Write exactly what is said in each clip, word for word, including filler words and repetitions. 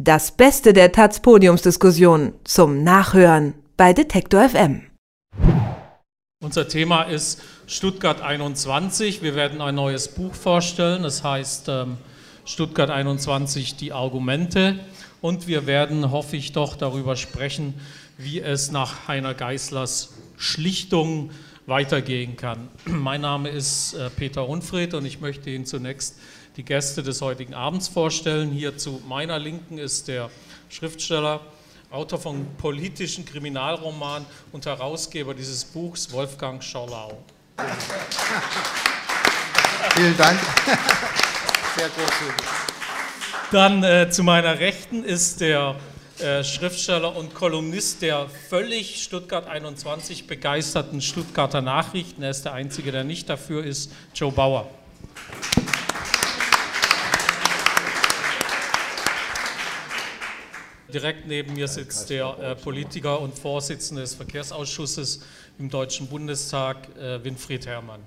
Das Beste der Taz-Podiumsdiskussion zum Nachhören bei Detektor F M. Unser Thema ist Stuttgart einundzwanzig. Wir werden ein neues Buch vorstellen, das heißt ähm, Stuttgart einundzwanzig, die Argumente. Und wir werden, hoffe ich doch, darüber sprechen, wie es nach Heiner Geißlers Schlichtung weitergehen kann. Mein Name ist äh, Peter Unfried und ich möchte Ihnen zunächst die Gäste des heutigen Abends vorstellen. Hier zu meiner Linken ist der Schriftsteller, Autor von politischen Kriminalromanen und Herausgeber dieses Buchs, Wolfgang Schorlau. Vielen Dank. Sehr großzügig. Dann äh, zu meiner Rechten ist der äh, Schriftsteller und Kolumnist der völlig Stuttgart einundzwanzig begeisterten Stuttgarter Nachrichten. Er ist der Einzige, der nicht dafür ist, Joe Bauer. Direkt neben mir sitzt der äh, Politiker und Vorsitzende des Verkehrsausschusses im Deutschen Bundestag, äh, Winfried Herrmann.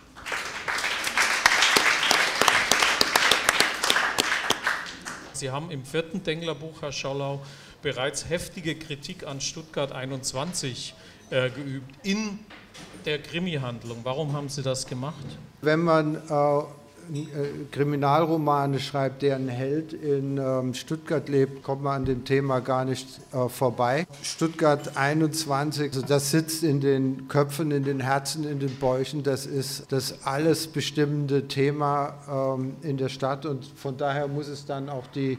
Sie haben im vierten Denklerbuch, Herr Schorlau, bereits heftige Kritik an Stuttgart einundzwanzig äh, geübt in der Krimi-Handlung. Warum haben Sie das gemacht? Wenn man äh, Kriminalromane schreibt, deren Held in ähm, Stuttgart lebt, kommt man an dem Thema gar nicht äh, vorbei. Stuttgart einundzwanzig, also das sitzt in den Köpfen, in den Herzen, in den Bäuchen. Das ist das alles bestimmende Thema ähm, in der Stadt und von daher muss es dann auch die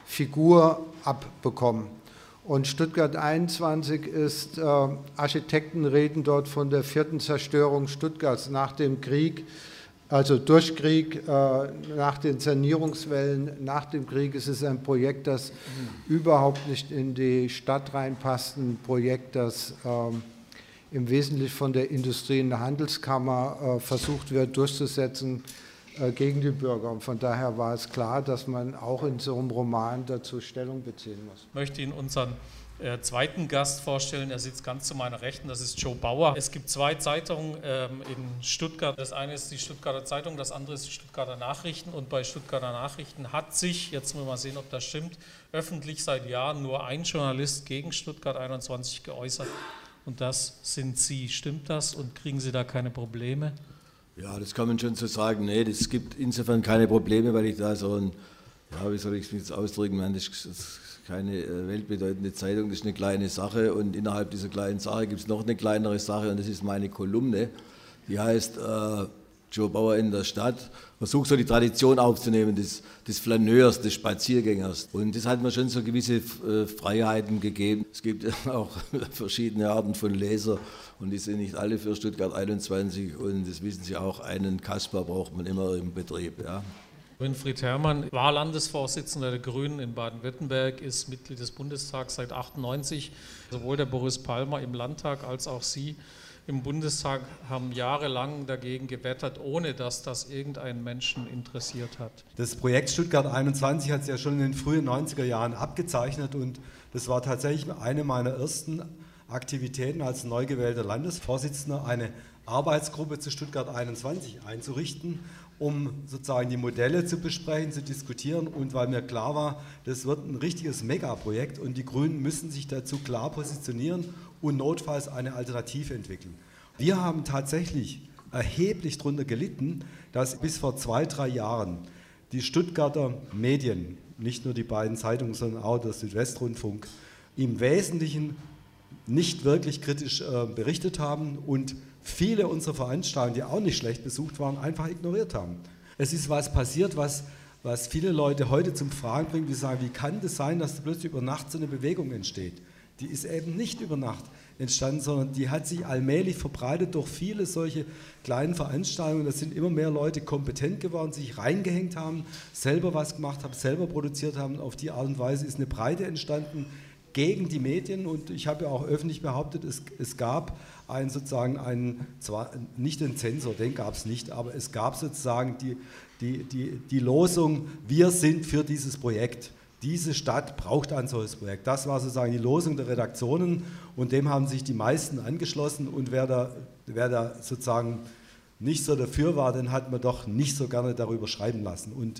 Figur abbekommen. Und Stuttgart einundzwanzig ist, äh, Architekten reden dort von der vierten Zerstörung Stuttgarts nach dem Krieg. Also durch Krieg, nach den Sanierungswellen, nach dem Krieg ist es ein Projekt, das mhm. überhaupt nicht in die Stadt reinpasst, ein Projekt, das ähm, im Wesentlichen von der Industrie- und Handelskammer äh, versucht wird durchzusetzen äh, gegen die Bürger. Und von daher war es klar, dass man auch in so einem Roman dazu Stellung beziehen muss. Ich möchte Ihnen unseren Äh, zweiten Gast vorstellen. Er sitzt ganz zu meiner Rechten, das ist Joe Bauer. Es gibt zwei Zeitungen ähm, in Stuttgart. Das eine ist die Stuttgarter Zeitung, das andere ist die Stuttgarter Nachrichten. Und bei Stuttgarter Nachrichten hat sich, jetzt müssen wir mal sehen, ob das stimmt, öffentlich seit Jahren nur ein Journalist gegen Stuttgart einundzwanzig geäußert. Und das sind Sie. Stimmt das und kriegen Sie da keine Probleme? Ja, das kann man schon so sagen. Nee, das gibt insofern keine Probleme, weil ich da so ein, ja, wie soll ich es jetzt ausdrücken, man, das ist keine weltbedeutende Zeitung, das ist eine kleine Sache und innerhalb dieser kleinen Sache gibt es noch eine kleinere Sache und das ist meine Kolumne, die heißt äh, Joe Bauer in der Stadt, versucht so die Tradition aufzunehmen des, des Flaneurs, des Spaziergängers und das hat mir schon so gewisse äh, Freiheiten gegeben. Es gibt auch verschiedene Arten von Leser und die sind nicht alle für Stuttgart einundzwanzig und das wissen Sie auch, einen Kasper braucht man immer im Betrieb. Ja. Winfried Herrmann war Landesvorsitzender der Grünen in Baden-Württemberg, ist Mitglied des Bundestags seit achtundneunzig. Sowohl der Boris Palmer im Landtag als auch Sie im Bundestag haben jahrelang dagegen gewettert, ohne dass das irgendeinen Menschen interessiert hat. Das Projekt Stuttgart einundzwanzig hat sich ja schon in den frühen neunziger Jahren abgezeichnet und das war tatsächlich eine meiner ersten Aktivitäten als neu gewählter Landesvorsitzender, eine Arbeitsgruppe zu Stuttgart einundzwanzig einzurichten, um sozusagen die Modelle zu besprechen, zu diskutieren und weil mir klar war, das wird ein richtiges Megaprojekt und die Grünen müssen sich dazu klar positionieren und notfalls eine Alternative entwickeln. Wir haben tatsächlich erheblich darunter gelitten, dass bis vor zwei, drei Jahren die Stuttgarter Medien, nicht nur die beiden Zeitungen, sondern auch der Südwestrundfunk, im Wesentlichen nicht wirklich kritisch äh, berichtet haben und viele unserer Veranstaltungen, die auch nicht schlecht besucht waren, einfach ignoriert haben. Es ist was passiert, was, was viele Leute heute zum Fragen bringt, die sagen, wie kann das sein, dass da plötzlich über Nacht so eine Bewegung entsteht? Die ist eben nicht über Nacht entstanden, sondern die hat sich allmählich verbreitet durch viele solche kleinen Veranstaltungen. Da sind immer mehr Leute kompetent geworden, sich reingehängt haben, selber was gemacht haben, selber produziert haben. Auf die Art und Weise ist eine Breite entstanden gegen die Medien und ich habe ja auch öffentlich behauptet, es, es gab einen sozusagen einen, zwar nicht den Zensor, den gab es nicht, aber es gab sozusagen die, die, die, die Losung, wir sind für dieses Projekt. Diese Stadt braucht ein solches Projekt. Das war sozusagen die Losung der Redaktionen und dem haben sich die meisten angeschlossen und wer da, wer da sozusagen nicht so dafür war, den hat man doch nicht so gerne darüber schreiben lassen. Und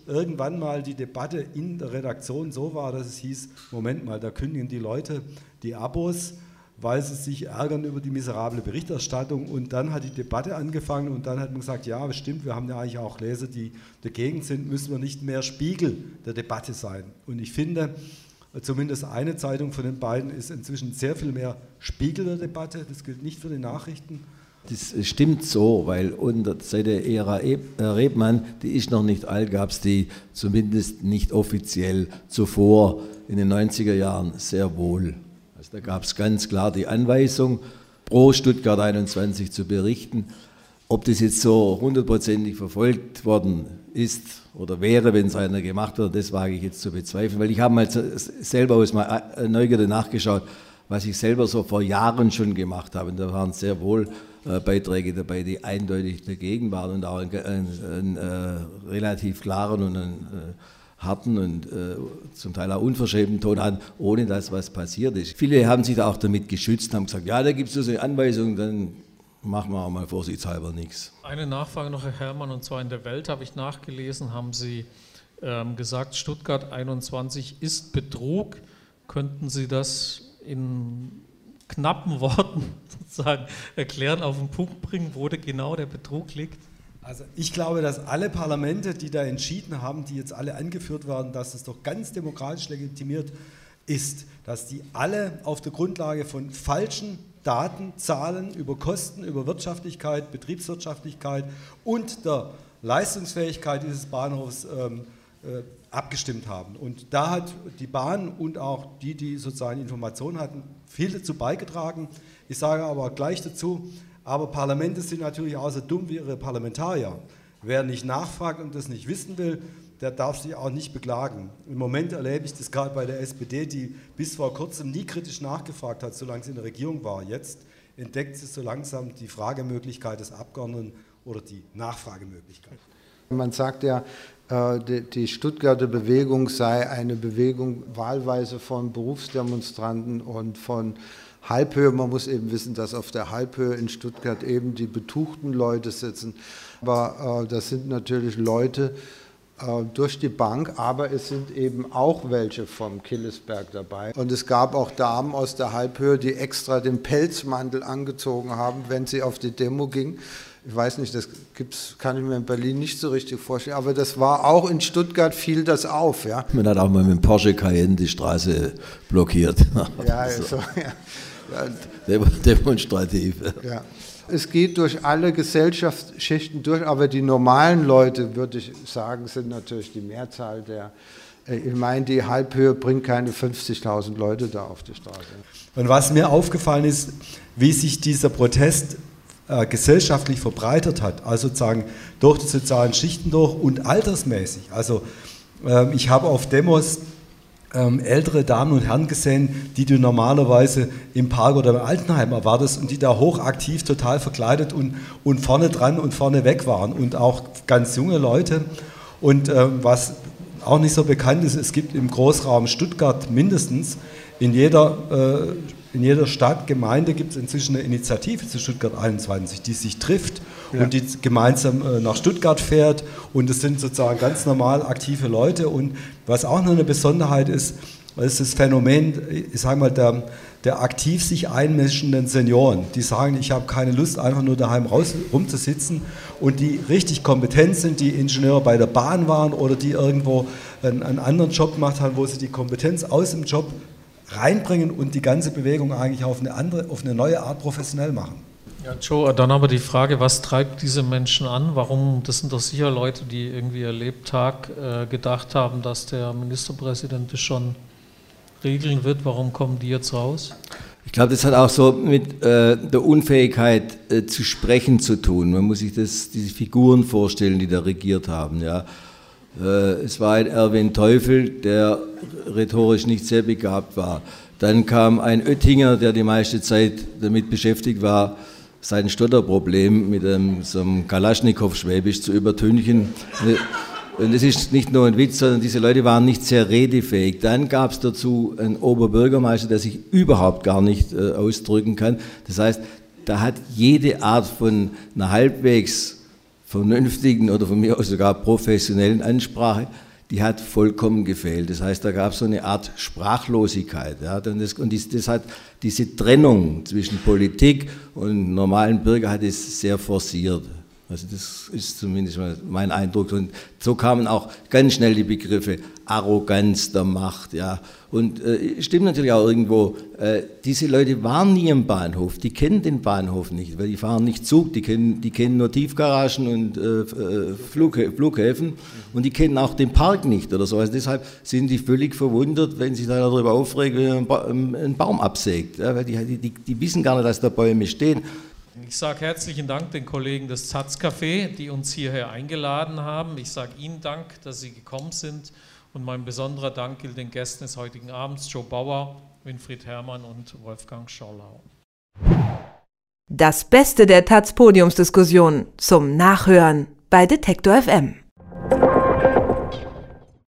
irgendwann mal die Debatte in der Redaktion so war, dass es hieß, Moment mal, da kündigen die Leute die Abos, weil sie sich ärgern über die miserable Berichterstattung, und dann hat die Debatte angefangen und dann hat man gesagt, ja, stimmt, wir haben ja eigentlich auch Leser, die dagegen sind, müssen wir nicht mehr Spiegel der Debatte sein. Und ich finde, zumindest eine Zeitung von den beiden ist inzwischen sehr viel mehr Spiegel der Debatte, das gilt nicht für die Nachrichten. Das stimmt so, weil unter, seit der Ära Rebmann, die ist noch nicht alt, gab es die zumindest nicht offiziell zuvor in den neunziger Jahren sehr wohl. Also da gab es ganz klar die Anweisung, pro Stuttgart einundzwanzig zu berichten. Ob das jetzt so hundertprozentig verfolgt worden ist oder wäre, wenn es einer gemacht wird, das wage ich jetzt zu bezweifeln, weil ich habe mal selber aus meiner Neugierde nachgeschaut, was ich selber so vor Jahren schon gemacht habe. Und da waren sehr wohl äh, Beiträge dabei, die eindeutig dagegen waren und auch einen, einen, einen äh, relativ klaren und einen äh, harten und äh, zum Teil auch unverschämten Ton hatten, ohne dass was passiert ist. Viele haben sich da auch damit geschützt, haben gesagt, ja, da gibt es so eine Anweisung, dann machen wir auch mal vorsichtshalber nichts. Eine Nachfrage noch, Herr Herrmann, und zwar in der Welt habe ich nachgelesen, haben Sie ähm, gesagt, Stuttgart einundzwanzig ist Betrug. Könnten Sie das in knappen Worten sozusagen erklären, auf den Punkt bringen, wo genau der Betrug liegt? Also ich glaube, dass alle Parlamente, die da entschieden haben, die jetzt alle angeführt werden, dass es doch ganz demokratisch legitimiert ist, dass die alle auf der Grundlage von falschen Daten, Zahlen über Kosten, über Wirtschaftlichkeit, Betriebswirtschaftlichkeit und der Leistungsfähigkeit dieses Bahnhofs ähm, äh, abgestimmt haben. Und da hat die Bahn und auch die, die sozusagen Informationen hatten, viel dazu beigetragen. Ich sage aber gleich dazu, aber Parlamente sind natürlich auch so dumm wie ihre Parlamentarier. Wer nicht nachfragt und das nicht wissen will, der darf sich auch nicht beklagen. Im Moment erlebe ich das gerade bei der S P D, die bis vor kurzem nie kritisch nachgefragt hat, solange sie in der Regierung war. Jetzt entdeckt sie so langsam die Fragemöglichkeit des Abgeordneten oder die Nachfragemöglichkeit. Man sagt ja, die Stuttgarter Bewegung sei eine Bewegung wahlweise von Berufsdemonstranten und von Halbhöhe. Man muss eben wissen, dass auf der Halbhöhe in Stuttgart eben die betuchten Leute sitzen. Aber das sind natürlich Leute durch die Bank, aber es sind eben auch welche vom Killesberg dabei. Und es gab auch Damen aus der Halbhöhe, die extra den Pelzmantel angezogen haben, wenn sie auf die Demo gingen. Ich weiß nicht, das gibt's, kann ich mir in Berlin nicht so richtig vorstellen, aber das war auch in Stuttgart, fiel das auf. Ja. Man hat auch mal mit dem Porsche Cayenne die Straße blockiert. Ja, so, ja. Ja. Demonstrativ. Ja. Es geht durch alle Gesellschaftsschichten durch, aber die normalen Leute, würde ich sagen, sind natürlich die Mehrzahl der. Ich meine, die Halbhöhe bringt keine fünfzigtausend Leute da auf die Straße. Und was mir aufgefallen ist, wie sich dieser Protest äh, gesellschaftlich verbreitet hat, also sozusagen durch die sozialen Schichten durch und altersmäßig. Also äh, ich habe auf Demos Ähm, ältere Damen und Herren gesehen, die du normalerweise im Park oder im Altenheim erwartest und die da hochaktiv, total verkleidet und, und vorne dran und vorne weg waren und auch ganz junge Leute. Und ähm, was auch nicht so bekannt ist, es gibt im Großraum Stuttgart mindestens in jeder, äh, in jeder Stadt, Gemeinde gibt es inzwischen eine Initiative zu Stuttgart einundzwanzig, die sich trifft ja. und die gemeinsam äh, nach Stuttgart fährt, und es sind sozusagen ganz normal aktive Leute. Und was auch noch eine Besonderheit ist, ist das Phänomen, ich sage mal, der, der aktiv sich einmischenden Senioren, die sagen, ich habe keine Lust, einfach nur daheim raus, rumzusitzen, und die richtig kompetent sind, die Ingenieure bei der Bahn waren oder die irgendwo einen, einen anderen Job gemacht haben, wo sie die Kompetenz aus dem Job reinbringen und die ganze Bewegung eigentlich auf eine andere, auf eine neue Art professionell machen. Ja, Joe, dann aber die Frage, was treibt diese Menschen an? Warum? Das sind doch sicher Leute, die irgendwie ihr Lebtag äh, gedacht haben, dass der Ministerpräsident das schon regeln wird. Warum kommen die jetzt raus? Ich glaube, das hat auch so mit äh, der Unfähigkeit äh, zu sprechen zu tun. Man muss sich das, diese Figuren vorstellen, die da regiert haben. Ja. Äh, es war ein Erwin Teufel, der rhetorisch nicht sehr begabt war. Dann kam ein Oettinger, der die meiste Zeit damit beschäftigt war, sein Stotterproblem mit einem, so einem Kalaschnikow-Schwäbisch zu übertünchen. Und es ist nicht nur ein Witz, sondern diese Leute waren nicht sehr redefähig. Dann gab es dazu einen Oberbürgermeister, der sich überhaupt gar nicht äh, ausdrücken kann. Das heißt, da hat jede Art von einer halbwegs vernünftigen oder von mir aus sogar professionellen Ansprache, die hat vollkommen gefehlt. Das heißt, da gab es so eine Art Sprachlosigkeit. Ja, und das, und das, das hat diese Trennung zwischen Politik und normalen Bürger hat es sehr forciert. Also das ist zumindest mein Eindruck. Und so kamen auch ganz schnell die Begriffe Arroganz der Macht. Ja. Und äh, stimmt natürlich auch irgendwo, äh, diese Leute waren nie im Bahnhof, die kennen den Bahnhof nicht, weil die fahren nicht Zug, die kennen, die kennen nur Tiefgaragen und äh, Flughä Flughäfen und die kennen auch den Park nicht oder so. Also deshalb sind die völlig verwundert, wenn sich da darüber aufregen, wenn man ba einen Baum absägt. Ja, weil die, die, die wissen gar nicht, dass da Bäume stehen. Ich sage herzlichen Dank den Kollegen des Taz-Café, die uns hierher eingeladen haben. Ich sage Ihnen Dank, dass Sie gekommen sind. Und mein besonderer Dank gilt den Gästen des heutigen Abends, Joe Bauer, Winfried Herrmann und Wolfgang Schorlau. Das Beste der Taz-Podiumsdiskussion zum Nachhören bei Detektor F M.